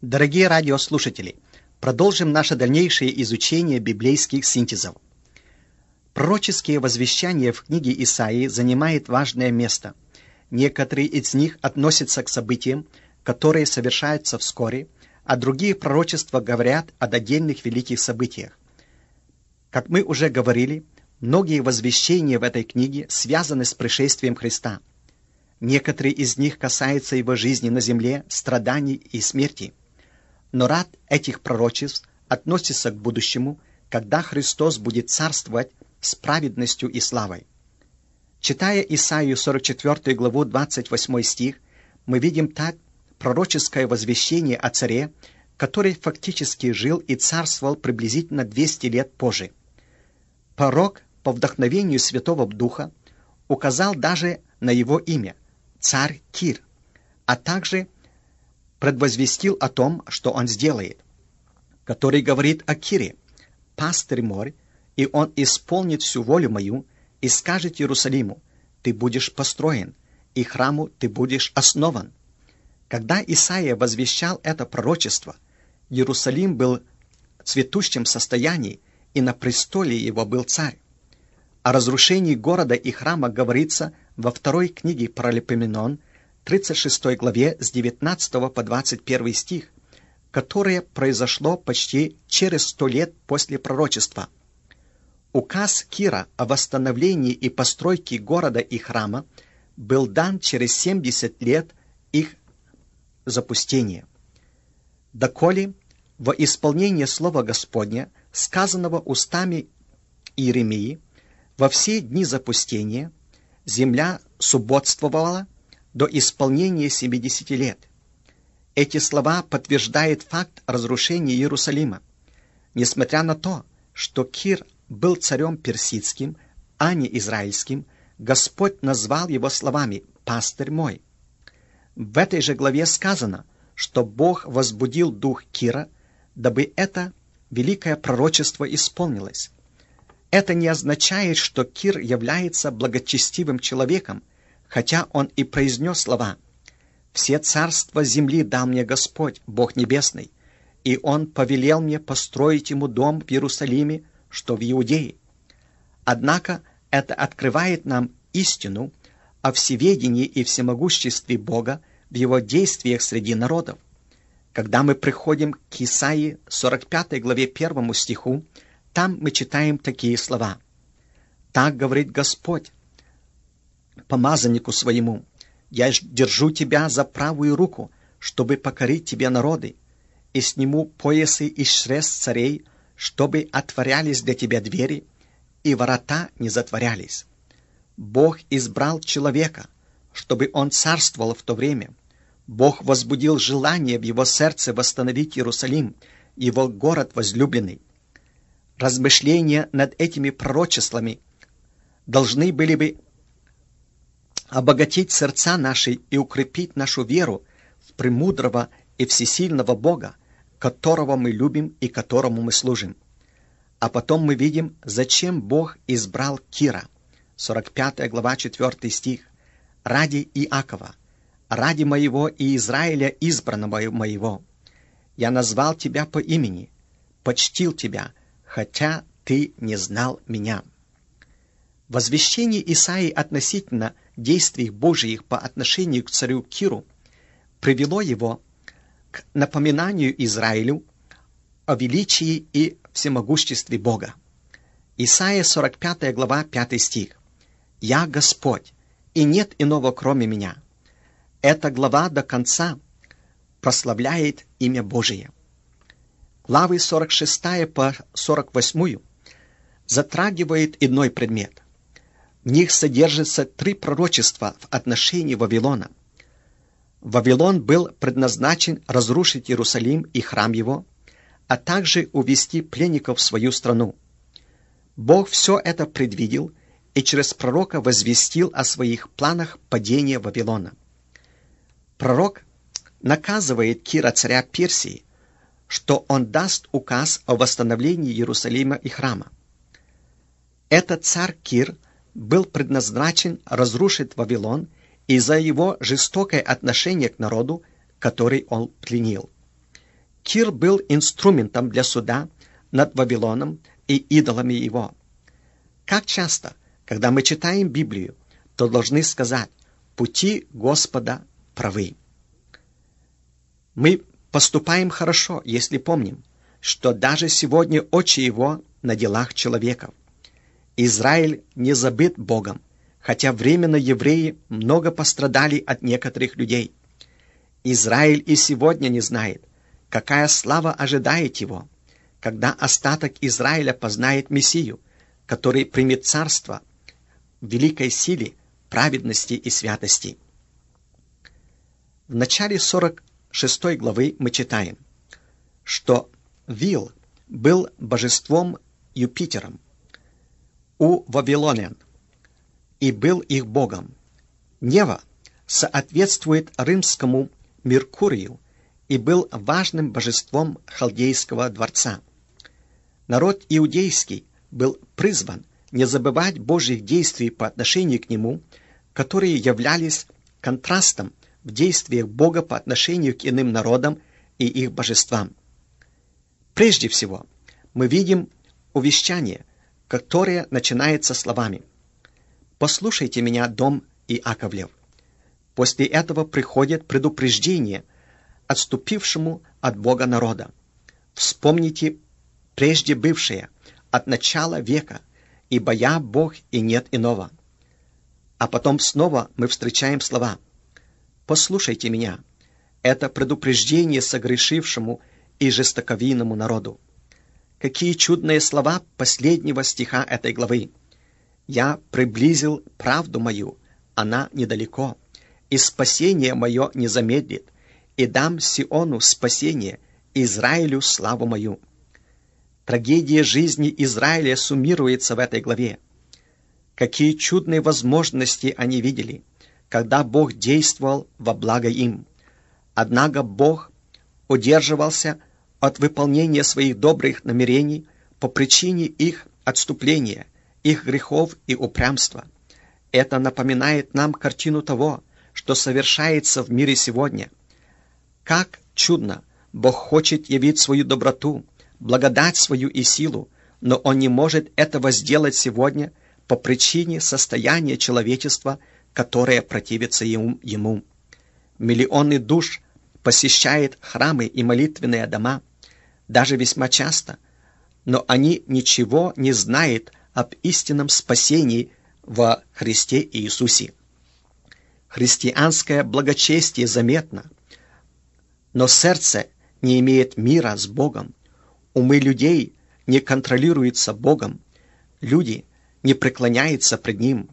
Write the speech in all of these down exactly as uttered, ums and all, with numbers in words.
Дорогие радиослушатели, продолжим наше дальнейшее изучение библейских синтезов. Пророческие возвещания в книге Исаии занимают важное место. Некоторые из них относятся к событиям, которые совершаются вскоре, а другие пророчества говорят о отдельных великих событиях. Как мы уже говорили, многие возвещения в этой книге связаны с пришествием Христа. Некоторые из них касаются его жизни на земле, страданий и смерти. Но ряд этих пророчеств относится к будущему, когда Христос будет царствовать с праведностью и славой. Читая Исаию сорок четвёртую главу двадцать восьмой стих, мы видим так пророческое возвещение о царе, который фактически жил и царствовал приблизительно двести лет позже. Пророк по вдохновению Святого Духа указал даже на его имя – царь Кир, а также предвозвестил о том, что он сделает, который говорит о Кире: «Пастырь мой, и он исполнит всю волю мою, и скажет Иерусалиму: ты будешь построен, и храму ты будешь основан». Когда Исаия возвещал это пророчество, Иерусалим был в цветущем состоянии, и на престоле его был царь. О разрушении города и храма говорится во второй книге Паралипоменон, тридцать шестой главе с девятнадцатого по двадцать первый стих, которое произошло почти через сто лет после пророчества. Указ Кира о восстановлении и постройке города и храма был дан через семьдесят лет их запустения. Доколе во исполнение слова Господня, сказанного устами Иеремии, во все дни запустения земля субботствовала до исполнения семидесяти лет. Эти слова подтверждают факт разрушения Иерусалима. Несмотря на то, что Кир был царем персидским, а не израильским, Господь назвал его словами «пастырь мой». В этой же главе сказано, что Бог возбудил дух Кира, дабы это великое пророчество исполнилось. Это не означает, что Кир является благочестивым человеком, хотя он и произнес слова: «Все царства земли дал мне Господь, Бог Небесный, и Он повелел мне построить Ему дом в Иерусалиме, что в Иудее». Однако это открывает нам истину о всеведении и всемогуществе Бога в Его действиях среди народов. Когда мы приходим к Исаии сорок пятой главе первому стиху, там мы читаем такие слова: «Так говорит Господь помазаннику своему: я держу тебя за правую руку, чтобы покорить тебе народы, и сниму поясы из шрез царей, чтобы отворялись для тебя двери, и ворота не затворялись». Бог избрал человека, чтобы он царствовал в то время. Бог возбудил желание в его сердце восстановить Иерусалим, его город возлюбленный. Размышления над этими пророчествами должны были бы обогатить сердца наши и укрепить нашу веру в премудрого и всесильного Бога, которого мы любим и которому мы служим. А потом мы видим, зачем Бог избрал Кира. сорок пятая глава, четвёртый стих. «Ради Иакова, ради моего и Израиля избранного моего, я назвал тебя по имени, почтил тебя, хотя ты не знал меня». Возвещение Исаии относительно действий Божьих по отношению к царю Киру привело его к напоминанию Израилю о величии и всемогуществе Бога. Исайя сорок пятая глава, пятый стих. «Я Господь, и нет иного кроме меня». Эта глава до конца прославляет имя Божие. Главы сорок шестая по сорок восьмую затрагивает иной предмет. В них содержится три пророчества в отношении Вавилона. Вавилон был предназначен разрушить Иерусалим и храм его, а также увести пленников в свою страну. Бог все это предвидел и через пророка возвестил о своих планах падения Вавилона. Пророк наказывает Кира, царя Персии, что он даст указ о восстановлении Иерусалима и храма. Этот царь Кир был предназначен разрушить Вавилон из-за его жестокое отношение к народу, который он пленил. Кир был инструментом для суда над Вавилоном и идолами его. Как часто, когда мы читаем Библию, то должны сказать: «Пути Господа правы». Мы поступаем хорошо, если помним, что даже сегодня очи его на делах человеков. Израиль не забыт Богом, хотя временно евреи много пострадали от некоторых людей. Израиль и сегодня не знает, какая слава ожидает его, когда остаток Израиля познает Мессию, который примет царство в великой силе, праведности и святости. В начале сорок шестой главы мы читаем, что Вил был божеством Юпитером у вавилонян и был их богом. Нева соответствует римскому Меркурию и был важным божеством халдейского дворца. Народ иудейский был призван не забывать Божьих действий по отношению к нему, которые являлись контрастом в действиях Бога по отношению к иным народам и их божествам. Прежде всего, мы видим увещание, которое начинается словами: «Послушайте меня, дом Иаковлев». После этого приходит предупреждение отступившему от Бога народа: «Вспомните прежде бывшее, от начала века, ибо я Бог и нет иного». А потом снова мы встречаем слова: «Послушайте меня». Это предупреждение согрешившему и жестоковийному народу. Какие чудные слова последнего стиха этой главы! «Я приблизил правду мою, она недалеко, и спасение мое не замедлит, и дам Сиону спасение, Израилю славу мою». Трагедия жизни Израиля суммируется в этой главе. Какие чудные возможности они видели, когда Бог действовал во благо им. Однако Бог удерживался от выполнения своих добрых намерений по причине их отступления, их грехов и упрямства. Это напоминает нам картину того, что совершается в мире сегодня. Как чудно Бог хочет явить свою доброту, благодать свою и силу, но Он не может этого сделать сегодня по причине состояния человечества, которое противится Ему. Миллионы душ посещают храмы и молитвенные дома, даже весьма часто, но они ничего не знают об истинном спасении во Христе Иисусе. Христианское благочестие заметно, но сердце не имеет мира с Богом. Умы людей не контролируются Богом, люди не преклоняются пред Ним.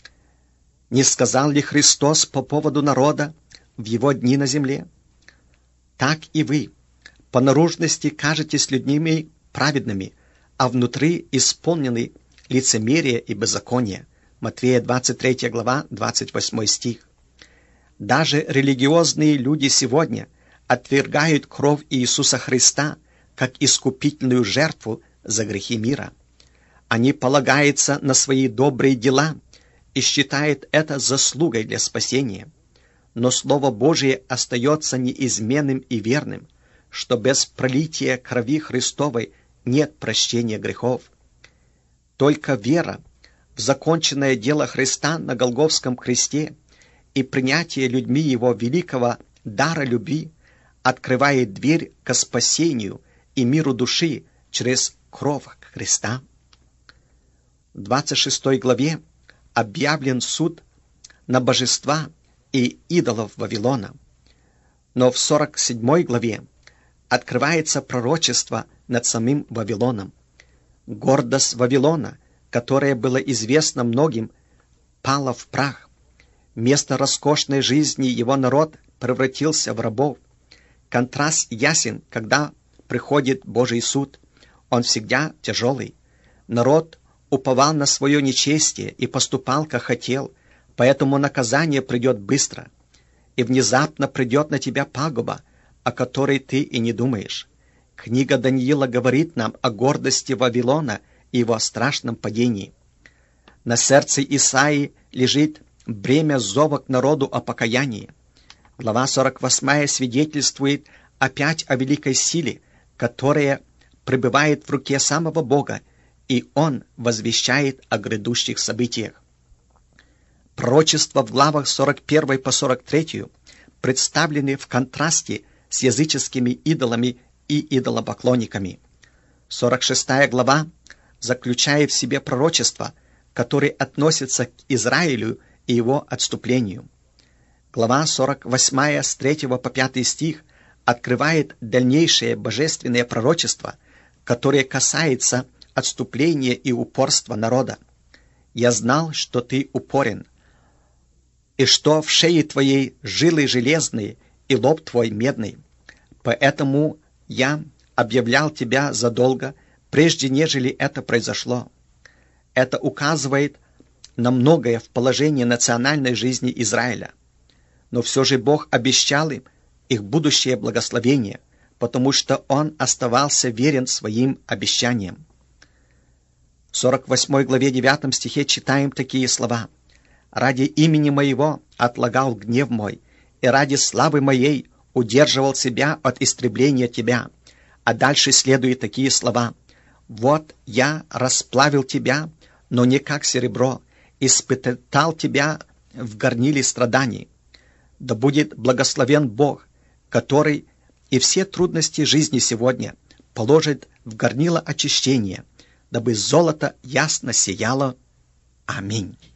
Не сказал ли Христос по поводу народа в Его дни на земле? Так и вы по наружности кажетесь людьми праведными, а внутри исполнены лицемерия и беззакония. Матфея двадцать третья глава, двадцать восьмой стих. Даже религиозные люди сегодня отвергают кровь Иисуса Христа как искупительную жертву за грехи мира. Они полагаются на свои добрые дела и считают это заслугой для спасения. Но Слово Божие остается неизменным и верным, что без пролития крови Христовой нет прощения грехов. Только вера в законченное дело Христа на Голгофском кресте и принятие людьми Его великого дара любви открывает дверь к спасению и миру души через кровь Христа. В двадцать шестой главе объявлен суд на божества и идолов Вавилона, но в сорок седьмой главе открывается пророчество над самим Вавилоном. Гордость Вавилона, которая была известна многим, пала в прах. Место роскошной жизни его народ превратился в рабов. Контраст ясен, когда приходит Божий суд. Он всегда тяжелый. Народ уповал на свое нечестие и поступал, как хотел, поэтому наказание придет быстро. И внезапно придет на тебя пагуба, о которой ты и не думаешь. Книга Даниила говорит нам о гордости Вавилона и его страшном падении. На сердце Исаии лежит бремя зова к народу о покаянии. Глава сорок восьмая свидетельствует опять о великой силе, которая пребывает в руке самого Бога, и Он возвещает о грядущих событиях. Пророчества в главах сорок первой по сорок третью представлены в контрасте с языческими идолами и идолопоклонниками. сорок шестая глава заключает в себе пророчества, которые относятся к Израилю и его отступлению. Глава сорок восьмая с третьего по пятый стих открывает дальнейшее божественное пророчество, которое касается отступления и упорства народа. «Я знал, что ты упорен, и что в шее твоей жилы железные, и лоб твой медный. Поэтому я объявлял тебя задолго, прежде нежели это произошло». Это указывает на многое в положении национальной жизни Израиля. Но все же Бог обещал им их будущее благословение, потому что Он оставался верен своим обещаниям. В сорок восьмой главе девятом стихе читаем такие слова: «Ради имени моего отлагал гнев мой, и ради славы моей удерживал себя от истребления тебя». А дальше следуют такие слова: «Вот я расплавил тебя, но не как серебро, испытал тебя в горниле страданий». Да будет благословен Бог, который и все трудности жизни сегодня положит в горнило очищения, дабы золото ясно сияло. Аминь.